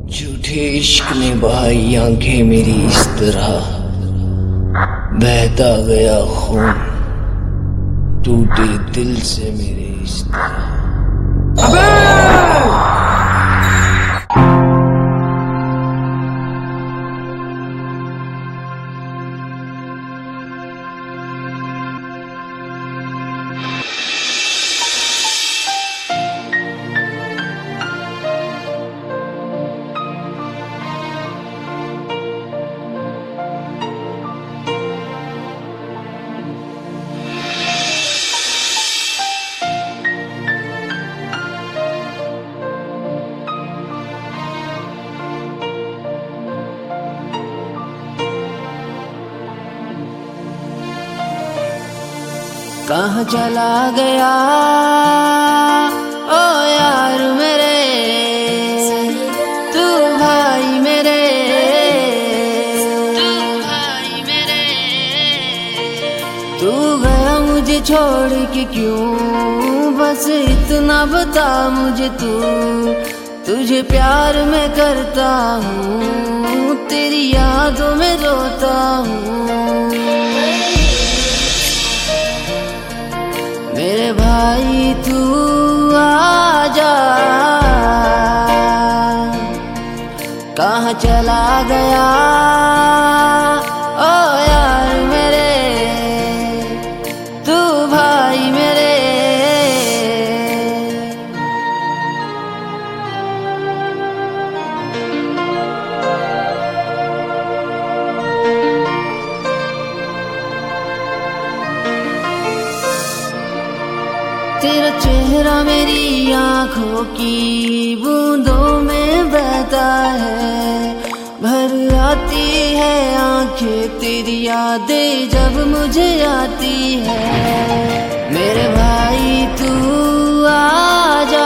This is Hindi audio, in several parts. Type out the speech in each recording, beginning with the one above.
झूठे इश्क ने बहाई आंखें मेरी इस तरह, बहता गया खून टूटे दिल से मेरे इस तरह। अबे! कहाँ चला गया ओ यार मेरे, तू भाई मेरे, तू गया मुझे छोड़ के क्यों, बस इतना बता मुझे तू, तुझे प्यार मैं करता हूँ, तेरी यादों में रोता हूँ। मेरे भाई तू आजा, कहाँ चला गया ओ यार मेरे, तू भाई मेरे। तेरा चेहरा मेरी आँखों की बूंदों में बहता है, भर आती है आँखें तेरी यादें जब मुझे आती है। मेरे भाई तू आजा,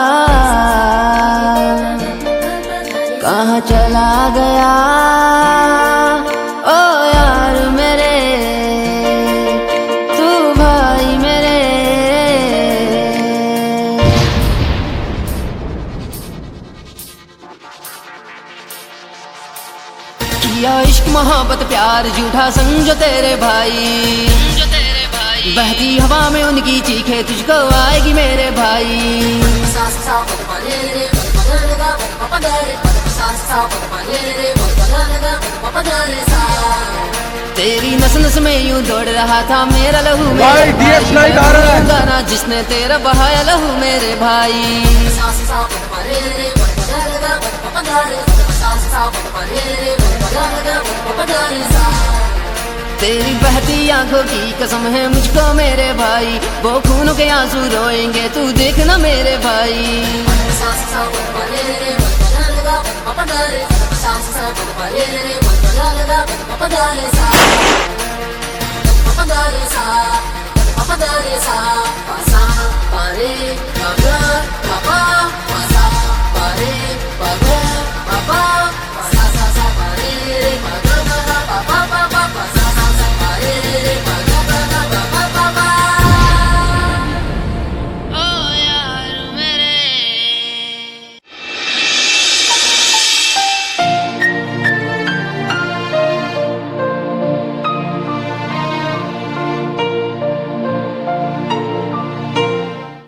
कहाँ चला गया ओ यार मेरे, तू भाई मेरे। किया इश्क मोहब्बत प्यार झूठा समझो तेरे भाई, बहती हवा में उनकी चीखें तुझको आएगी मेरे भाई। तेरी नस नस में यूं दौड़ रहा था मेरा लहू मेरे भाई, गाना जिसने तेरा बहाया लहू मेरे भाई। तेरी बहती आंखों की कसम है मुझको मेरे भाई, वो खून के आंसू रोएंगे तू देखना मेरे भाई। Papa